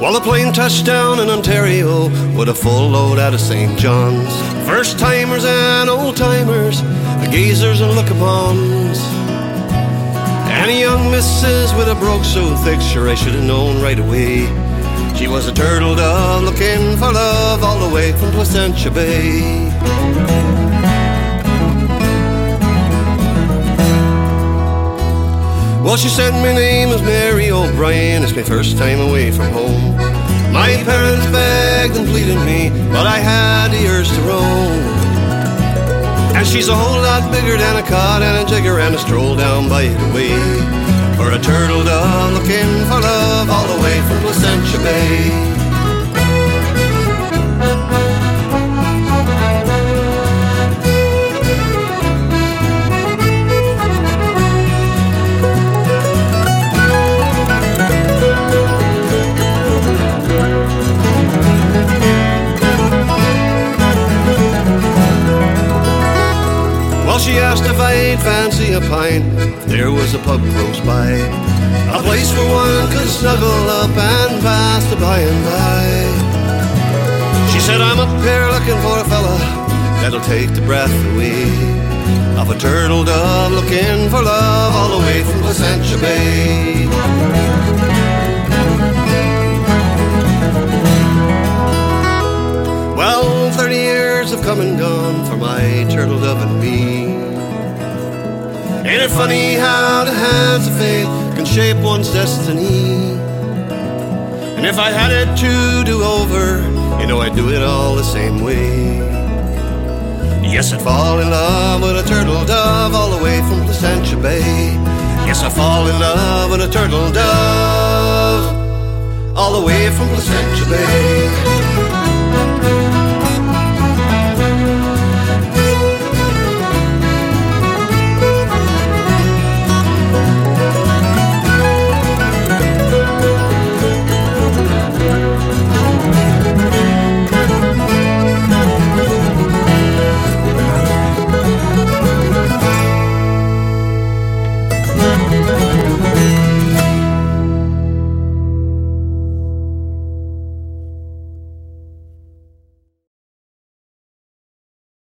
While the plane touched down in Ontario with a full load out of St. John's. First timers and old timers, gazers and look-upons. And a young missus with a brogue so thick, sure I should have known right away. She was a turtle dove looking for love all the way from Placentia Bay. Well, she said, my name is Mary O'Brien, it's my first time away from home. My parents begged and pleaded me, but I had the urge to roam. And she's a whole lot bigger than a cod and a jigger and a stroll down by the way. For a turtle dove looking for love all the way from Placentia Bay. Well, she asked if I'd fancy a pint, if there was a pub close by, a place where one could snuggle up and pass the by and by. She said, I'm up here looking for a fella that'll take the breath away of a turtle dove looking for love all the way from Placentia Bay. Well, 30 years have come and gone for my turtle dove and me. Ain't it funny how the hands of fate can shape one's destiny? And if I had it to do over, you know I'd do it all the same way. Yes, I'd fall in love with a turtle dove all the way from Placentia Bay. Yes, I'd fall in love with a turtle dove all the way from Placentia Bay.